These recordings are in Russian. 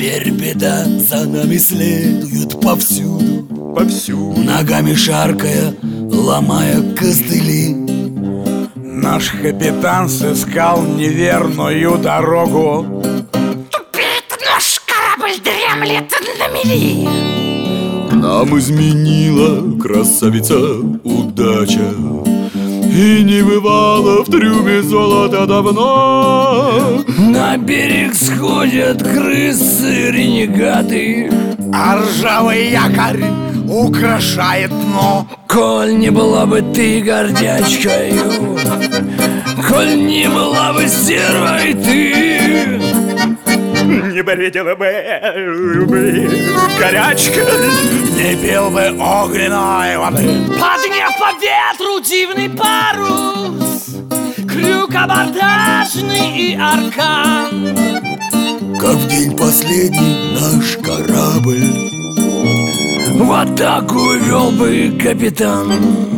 Теперь беда за нами следует повсюду, ногами шаркая, ломая костыли. Наш капитан сыскал неверную дорогу. Тупит наш корабль, дремлет на мели. Нам изменила красавица удача, и не бывало в трюме золота давно. На берег сходят крысы-ренегаты, А ржавый якорь украшает дно. коль не была бы ты гордячкою, коль не была бы стервой ты, Не бредила бы горячка, не пил бы огненной воды. Подняв по ветру дивный парус, крюк абордажный и аркан. как в день последний наш корабль в атаку вел бы капитан.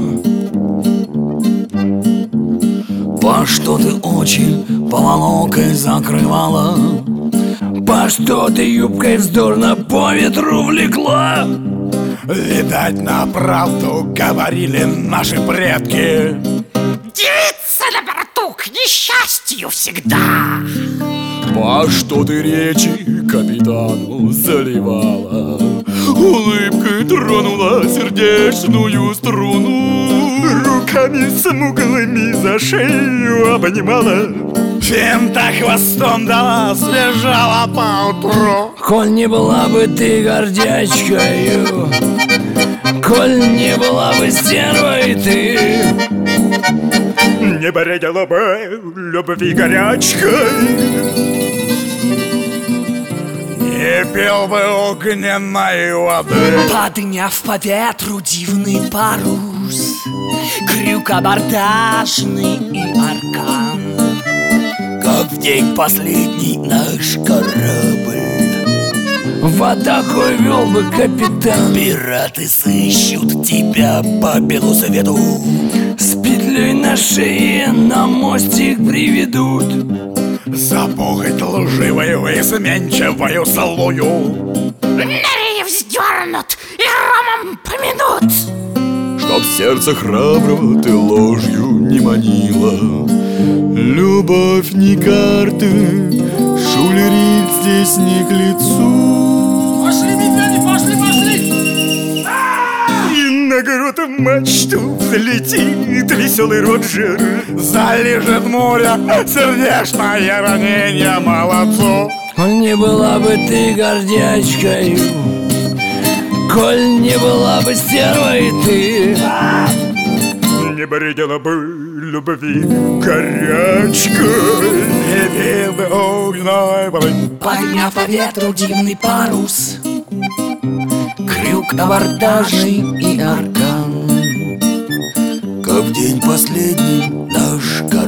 По что ты очи поволокой закрывала, по что ты юбкой вздорно по ветру влекла? Видать, на правду говорили наши предки. Девица на борту к несчастью всегда. По что ты речи капитану заливала, улыбкой тронула сердечную струну, Руками смуглыми за шею обнимала, винта хвостом дала, сбежала поутру. коль не была бы ты гордячкою, коль не была бы стервой ты, Не бредила бы любви горячкой, не пил бы огненной воды. Подняв по ветру дивный парус, крюк абордажный и аркан. как в день последний наш корабль в атаку вел бы капитан. Пираты сыщут тебя по белу свету, с петлей на шее на мостик приведут. За похоть лживую и сменчивую злую На рее вздернут и ромом помянут. Чтоб сердце храброго ты ложью не манила, любовь не карты, шулерит здесь не к лицу. Пошли, медведи, пошли! И на грудь в мачту взлетит веселый Роджер. Залежит море сердечное ранение молодцу. Коль не была бы ты гордячкою, коль не была бы стервой ты, Не бредила бы любви горячкой, не пил бы огненной воды. Подняв по ветру дивный парус, крюк абордажный и аркан, как в день последний наш корабль